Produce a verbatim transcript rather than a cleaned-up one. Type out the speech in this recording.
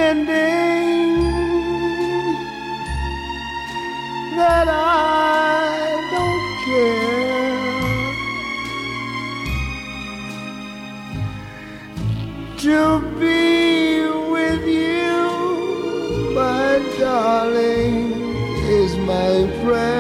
pretending that I don't care. To be with you, my darling, is my prayer.